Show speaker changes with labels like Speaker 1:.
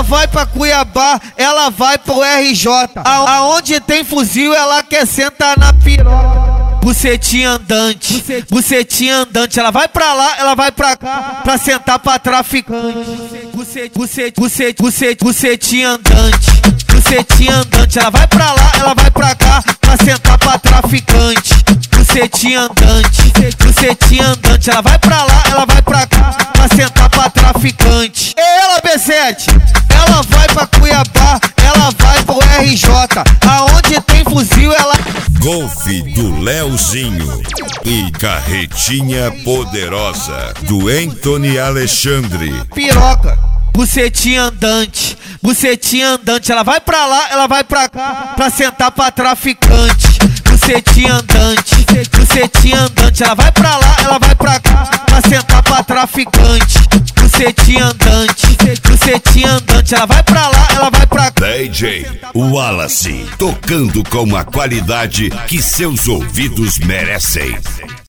Speaker 1: vai pra Cuiabá, ela vai pro RJ. Aonde tem fuzil, ela quer sentar na piroca. Bucetinha andante, bucetinha andante. Ela vai pra lá, ela vai pra cá, pra sentar pra traficante. Bucetinha andante, bucetinha andante. Ela vai pra lá, ela vai pra cá, pra sentar pra traficante. Bucetinha andante, bucetinha andante. Ela vai pra lá, ela vai pra cá, pra sentar pra traficante. Ela, B7, ela vai pra Cuiabá, ela vai pro RJ. Aonde tem fuzil, ela...
Speaker 2: Golfe do Leozinho e Carretinha Poderosa do Anthony Alexandre.
Speaker 1: Piroca, bucetinha andante, bucetinha andante. Ela vai pra lá, ela vai pra cá, pra sentar pra traficante. Bucetinha andante, bucetinha andante. Ela vai pra lá, ela vai pra cá, pra sentar pra traficante. Bucetinha andante, bucetinha andante. Ela vai pra lá, ela vai pra cá.
Speaker 2: DJ Wallace, tocando com a qualidade que seus ouvidos merecem.